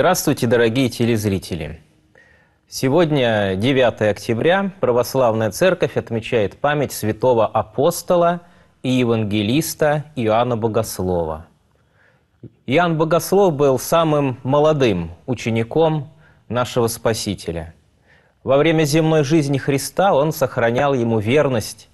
Здравствуйте, дорогие телезрители! Сегодня 9 октября. Православная Церковь отмечает память святого апостола и евангелиста Иоанна Богослова. Иоанн Богослов был самым молодым учеником нашего Спасителя. Во время земной жизни Христа он сохранял ему верность,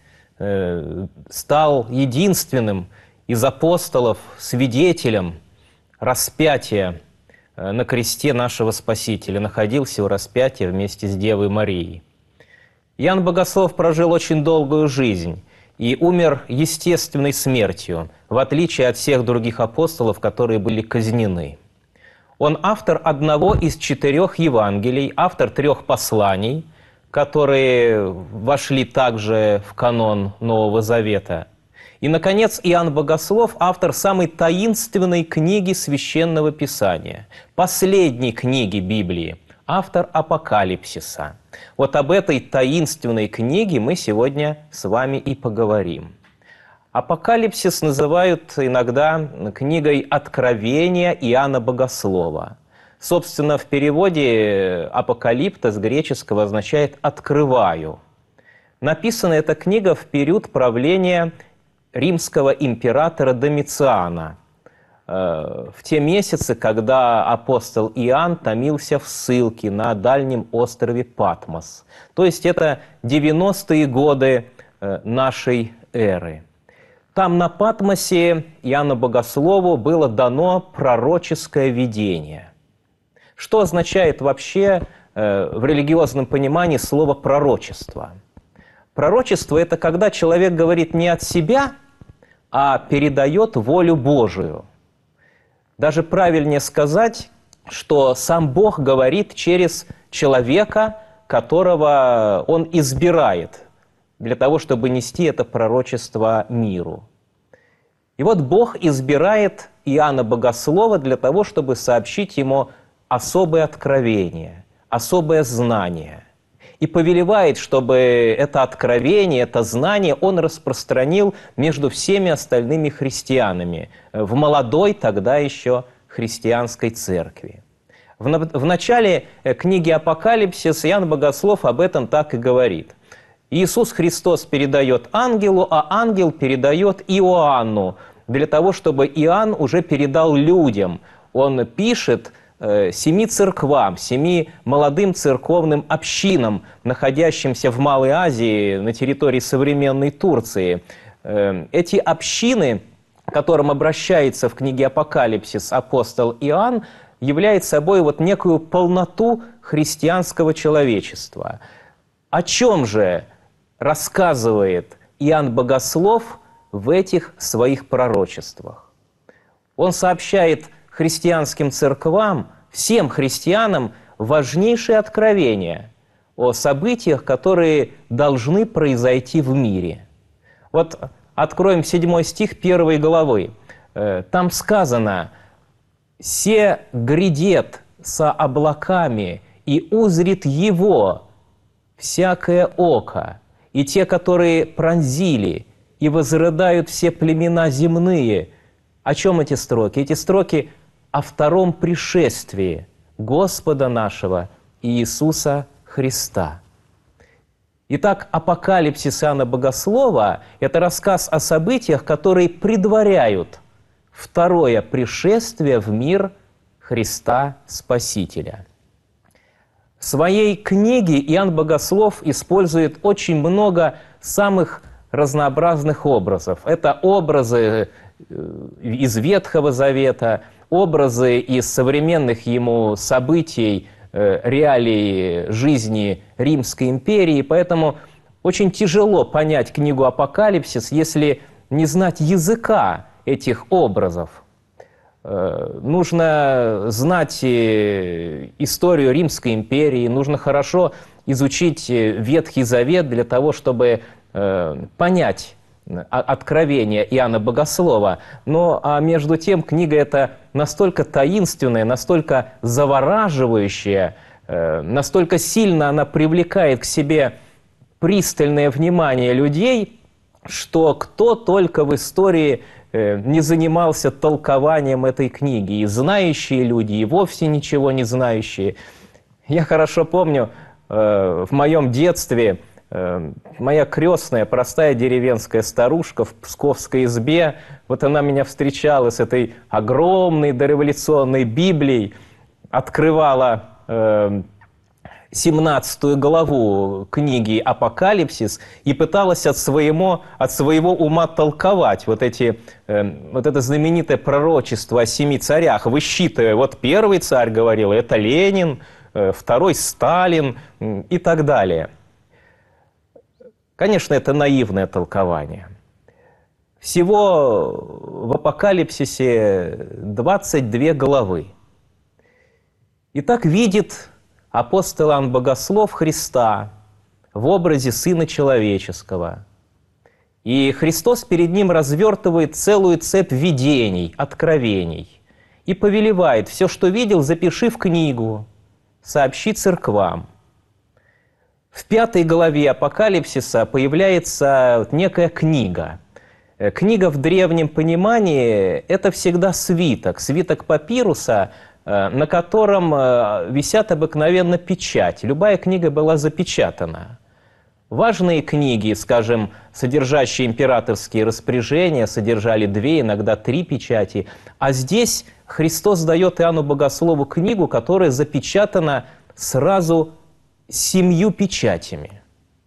стал единственным из апостолов свидетелем распятия на кресте нашего Спасителя, находился у распятия вместе с Девой Марией. Иоанн Богослов прожил очень долгую жизнь и умер естественной смертью, в отличие от всех других апостолов, которые были казнены. Он автор одного из 4 Евангелий, автор 3 посланий, которые вошли также в канон Нового Завета. И, наконец, Иоанн Богослов – автор самой таинственной книги Священного Писания, последней книги Библии, автор Апокалипсиса. Вот об этой таинственной книге мы сегодня с вами и поговорим. Апокалипсис называют иногда книгой Откровения Иоанна Богослова. Собственно, в переводе апокалипта с греческого означает «открываю». Написана эта книга в период правления римского императора Домициана, в те месяцы, когда апостол Иоанн томился в ссылке на дальнем острове Патмос. То есть это 90-е годы нашей эры. Там на Патмосе Иоанну Богослову было дано пророческое видение. Что означает вообще в религиозном понимании слово «пророчество»? Пророчество – это когда человек говорит не от себя, а передает волю Божию. Даже правильнее сказать, что сам Бог говорит через человека, которого Он избирает для того, чтобы нести это пророчество миру. И вот Бог избирает Иоанна Богослова для того, чтобы сообщить ему особое откровение, особое знание. И повелевает, чтобы это откровение, это знание он распространил между всеми остальными христианами в молодой тогда еще христианской церкви. В начале книги «Апокалипсис» Иоанн Богослов об этом так и говорит. Иисус Христос передает ангелу, а ангел передает Иоанну, для того, чтобы Иоанн уже передал людям. Он пишет 7 церквам, 7 молодым церковным общинам, находящимся в Малой Азии, на территории современной Турции. Эти общины, к которым обращается в книге «Апокалипсис» апостол Иоанн, являют собой вот некую полноту христианского человечества. О чем же рассказывает Иоанн Богослов в этих своих пророчествах? Он сообщает христианским церквам, всем христианам, важнейшее откровение о событиях, которые должны произойти в мире. Вот откроем 7 стих 1 главы. Там сказано: «Се грядет со облаками, и узрит его всякое око, и те, которые пронзили, и возрыдают все племена земные». О чем эти строки? Эти строки о втором пришествии Господа нашего Иисуса Христа. Итак, Апокалипсис Иоанна Богослова – это рассказ о событиях, которые предваряют второе пришествие в мир Христа Спасителя. В своей книге Иоанн Богослов использует очень много самых разнообразных образов. Это образы из Ветхого Завета, образы из современных ему событий, реалий жизни Римской империи. Поэтому очень тяжело понять книгу «Апокалипсис», если не знать языка этих образов. Нужно знать историю Римской империи, нужно хорошо изучить Ветхий Завет для того, чтобы понять откровение Иоанна Богослова. Но между тем книга эта настолько таинственная, настолько завораживающая, настолько сильно она привлекает к себе пристальное внимание людей, что кто только в истории не занимался толкованием этой книги. И знающие люди, и вовсе ничего не знающие. Я хорошо помню, в моем детстве моя крестная, простая деревенская старушка в псковской избе, вот она меня встречала с этой огромной дореволюционной Библией, открывала 17 главу книги «Апокалипсис» и пыталась от своего ума толковать вот это знаменитое пророчество о 7 царях, высчитывая, вот первый царь говорил, это Ленин, второй Сталин и так далее. Конечно, это наивное толкование. Всего в Апокалипсисе 22 главы. И так видит апостол Иоанн Богослов Христа в образе Сына Человеческого. И Христос перед ним развертывает целую цепь видений, откровений. И повелевает: все, что видел, запиши в книгу, сообщи церквам. В 5 главе Апокалипсиса появляется некая книга. Книга в древнем понимании – это всегда свиток папируса, на котором висят обыкновенно печать. Любая книга была запечатана. Важные книги, скажем, содержащие императорские распоряжения, содержали 2, иногда 3 печати. А здесь Христос дает Иоанну Богослову книгу, которая запечатана сразу 7 печатями.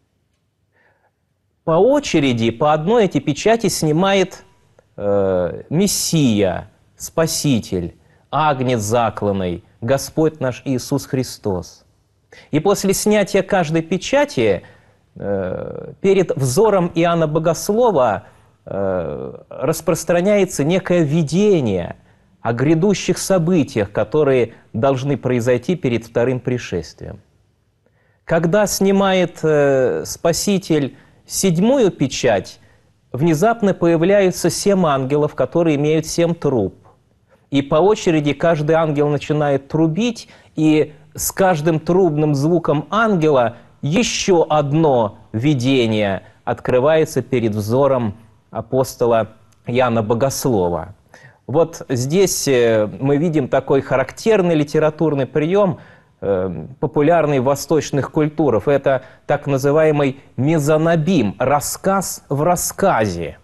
По очереди, по одной эти печати снимает Мессия, Спаситель, Агнец закланный, Господь наш Иисус Христос. И после снятия каждой печати перед взором Иоанна Богослова распространяется некое видение о грядущих событиях, которые должны произойти перед вторым пришествием. Когда снимает Спаситель 7 печать, внезапно появляются 7 ангелов, которые имеют 7 труб. И по очереди каждый ангел начинает трубить, и с каждым трубным звуком ангела еще одно видение открывается перед взором апостола Иоанна Богослова. Вот здесь мы видим такой характерный литературный прием, популярный в восточных культурах. Это так называемый мезонобим, рассказ в рассказе.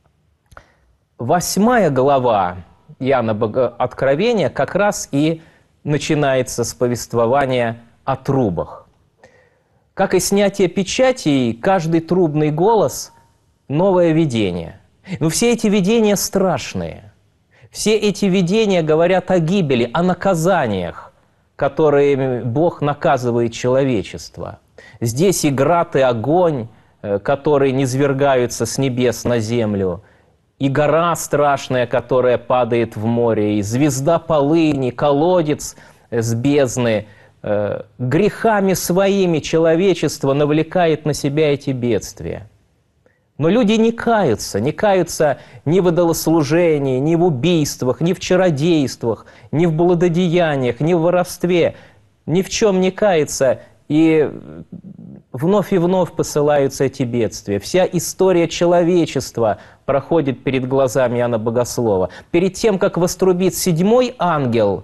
8 глава Иоанна Откровения как раз и начинается с повествования о трубах. Как и снятие печатей, каждый трубный голос – новое видение. Но все эти видения страшные. Все эти видения говорят о гибели, о наказаниях, которыми Бог наказывает человечество. Здесь и град, и огонь, которые низвергаются с небес на землю, и гора страшная, которая падает в море, и звезда полыни, колодец с бездны. Грехами своими человечество навлекает на себя эти бедствия. Но люди не каются ни в идолослужении, ни в убийствах, ни в чародействах, ни в блудодеяниях, ни в воровстве, ни в чем не каются, и вновь посылаются эти бедствия. Вся история человечества проходит перед глазами Иоанна Богослова. Перед тем, как вострубит 7 ангел,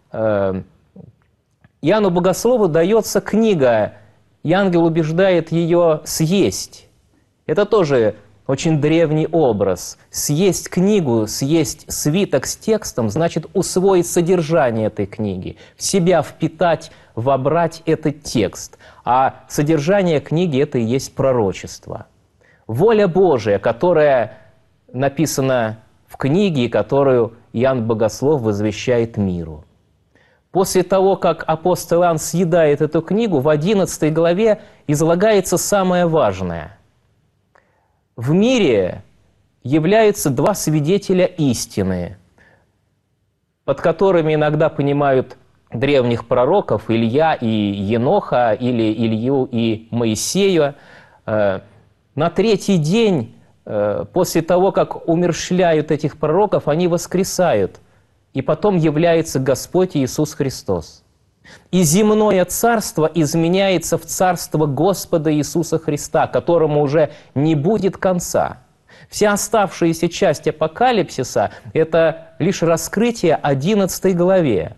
Иоанну Богослову дается книга, и ангел убеждает ее съесть. Это тоже очень древний образ. Съесть книгу, съесть свиток с текстом, значит усвоить содержание этой книги, в себя впитать, вобрать этот текст. А содержание книги – это и есть пророчество. Воля Божия, которая написана в книге, которую Иоанн Богослов возвещает миру. После того, как апостол Иоанн съедает эту книгу, в 11 главе излагается самое важное. В мире являются 2 свидетеля истины, под которыми иногда понимают древних пророков Илья и Еноха, или Илью и Моисея. На 3-й день после того, как умерщвляют этих пророков, они воскресают, и потом является Господь Иисус Христос. И земное царство изменяется в царство Господа Иисуса Христа, которому уже не будет конца. Вся оставшаяся часть апокалипсиса – это лишь раскрытие 11 главы,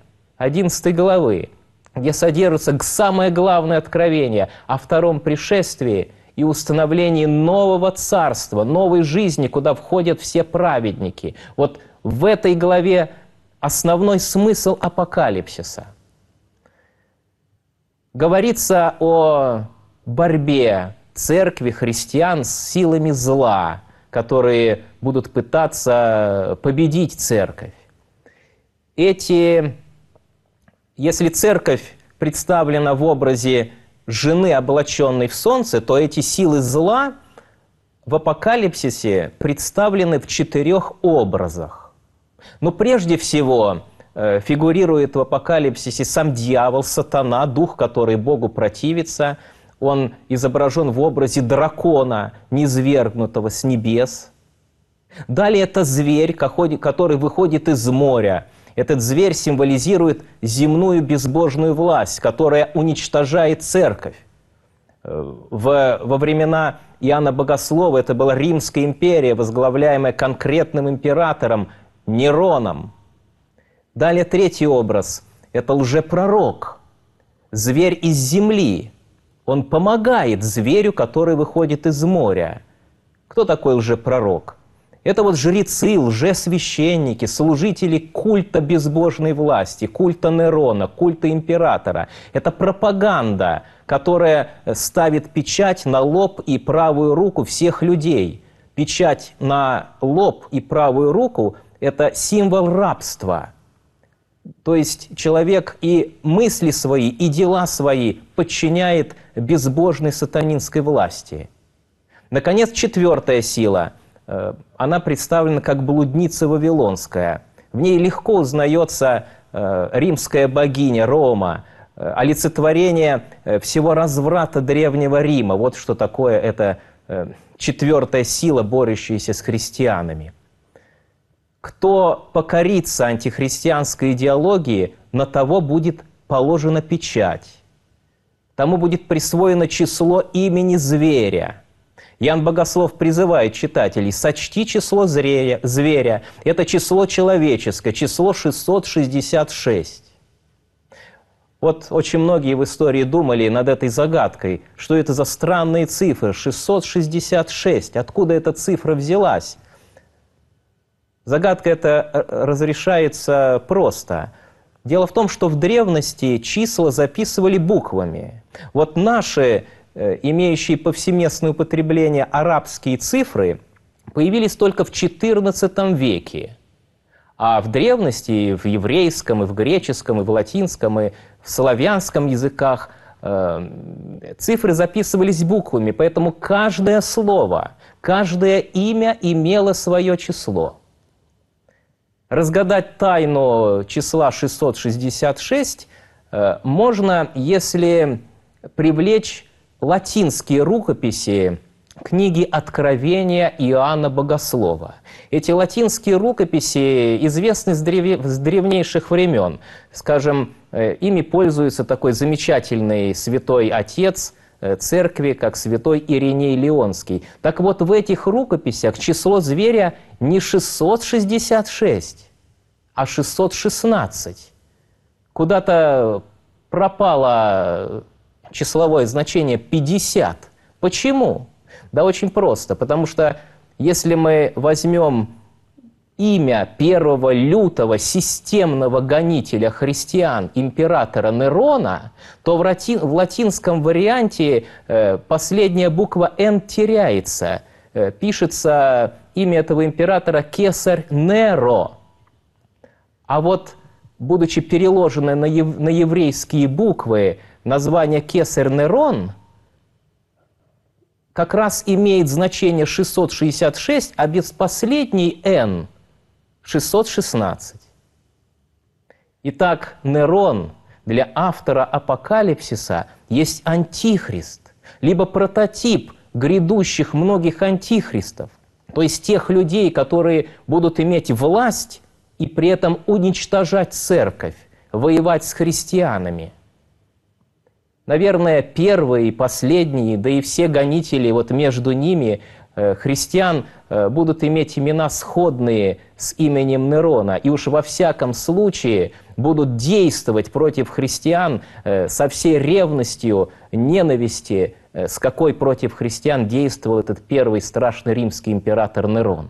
где содержится самое главное откровение о втором пришествии и установлении нового царства, новой жизни, куда входят все праведники. Вот в этой главе основной смысл апокалипсиса. Говорится о борьбе церкви, христиан с силами зла, которые будут пытаться победить церковь. Если церковь представлена в образе жены, облаченной в солнце, то эти силы зла в апокалипсисе представлены в 4 образах. Но прежде всего фигурирует в апокалипсисе сам дьявол, сатана, дух, который Богу противится. Он изображен в образе дракона, низвергнутого с небес. Далее это зверь, который выходит из моря. Этот зверь символизирует земную безбожную власть, которая уничтожает церковь. Во времена Иоанна Богослова это была Римская империя, возглавляемая конкретным императором Нероном. Далее 3-й образ – это лжепророк, зверь из земли. Он помогает зверю, который выходит из моря. Кто такой лжепророк? Это вот жрецы, лжесвященники, служители культа безбожной власти, культа Нерона, культа императора. Это пропаганда, которая ставит печать на лоб и правую руку всех людей. Печать на лоб и правую руку – это символ рабства. То есть человек и мысли свои, и дела свои подчиняет безбожной сатанинской власти. Наконец, 4-я сила. Она представлена как блудница вавилонская. В ней легко узнается римская богиня Рома, олицетворение всего разврата Древнего Рима. Вот что такое эта 4-я сила, борющаяся с христианами. Кто покорится антихристианской идеологии, на того будет положена печать. Тому будет присвоено число имени зверя. Иоанн Богослов призывает читателей: сочти число зверя. Это число человеческое, число 666. Вот очень многие в истории думали над этой загадкой, что это за странные цифры, 666, откуда эта цифра взялась? Загадка эта разрешается просто. Дело в том, что в древности числа записывали буквами. Вот наши, имеющие повсеместное употребление арабские цифры, появились только в XIV веке. А в древности, в еврейском, и в греческом, и в латинском, и в славянском языках цифры записывались буквами, поэтому каждое слово, каждое имя имело свое число. Разгадать тайну числа 666 можно, если привлечь латинские рукописи книги Откровения Иоанна Богослова. Эти латинские рукописи известны с древнейших времен. Скажем, ими пользуется такой замечательный святой отец церкви, как святой Ириней Лионский. Так вот, в этих рукописях число зверя не 666, а 616. Куда-то пропало числовое значение 50. Почему? Да очень просто, потому что если мы возьмем имя первого лютого системного гонителя христиан, императора Нерона, то в латинском варианте последняя буква «Н» теряется. Пишется имя этого императора Кесарь Неро. А вот, будучи переложено на еврейские буквы, название Кесарь Нерон как раз имеет значение 666, а без последней «Н» 616. Итак, Нерон для автора Апокалипсиса есть антихрист, либо прототип грядущих многих антихристов, то есть тех людей, которые будут иметь власть и при этом уничтожать церковь, воевать с христианами. Наверное, первые и последние, да и все гонители вот между ними христиан будут иметь имена сходные с именем Нерона, и уж во всяком случае будут действовать против христиан со всей ревностью, ненависти, с какой против христиан действовал этот первый страшный римский император Нерон.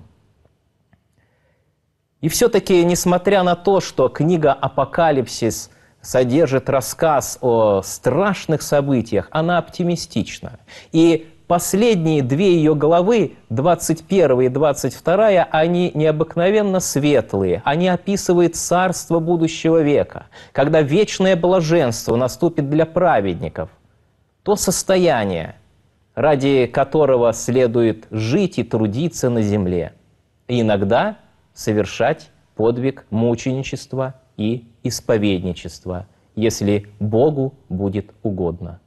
И все-таки, несмотря на то, что книга «Апокалипсис» содержит рассказ о страшных событиях, она оптимистична. И последние две ее главы, 21 и 22, они необыкновенно светлые. Они описывают царство будущего века, когда вечное блаженство наступит для праведников. То состояние, ради которого следует жить и трудиться на земле. И иногда совершать подвиг мученичества и исповедничества, если Богу будет угодно.